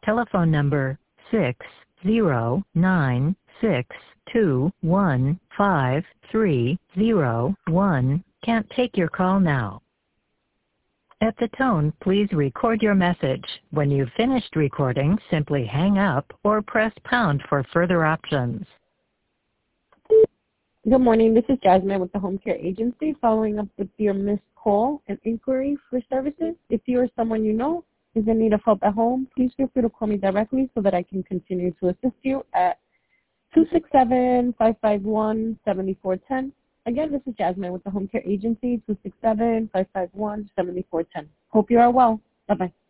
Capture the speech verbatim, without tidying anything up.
telephone number six zero nine six two one five three zero one can't take your call now. At the tone, please record your message. When you've finished recording, simply hang up or press pound for further options. Good morning. This is Jasmine with the Home Care Agency, following up with your missed call and inquiry for services. If you or someone you know is in need of help at home, please feel free to call me directly so that I can continue to assist you at two six seven, five five one, seven four one zero. Again, this is Jasmine with the Home Care Agency, two six seven, five five one, seven four one zero. Hope you are well. Bye-bye.